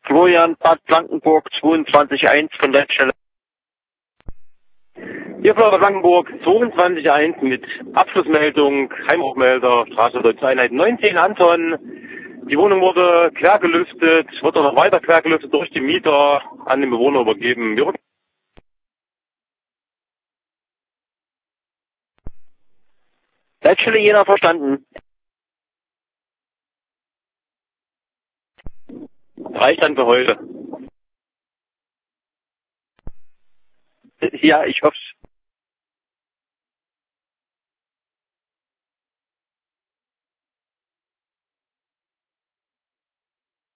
Florian, Bad Blankenburg 22.1 von der Stelle. Hier Florian Blankenburg 22.1 mit Abschlussmeldung, Heimaufmelder, Straße Einheit 19 Anton. Die Wohnung wurde quer gelüftet, wird auch noch weiter quer gelüftet durch die Mieter an den Bewohner übergeben. Leitstelle Jena verstanden. Reicht dann für heute. Ja, ich hoffe.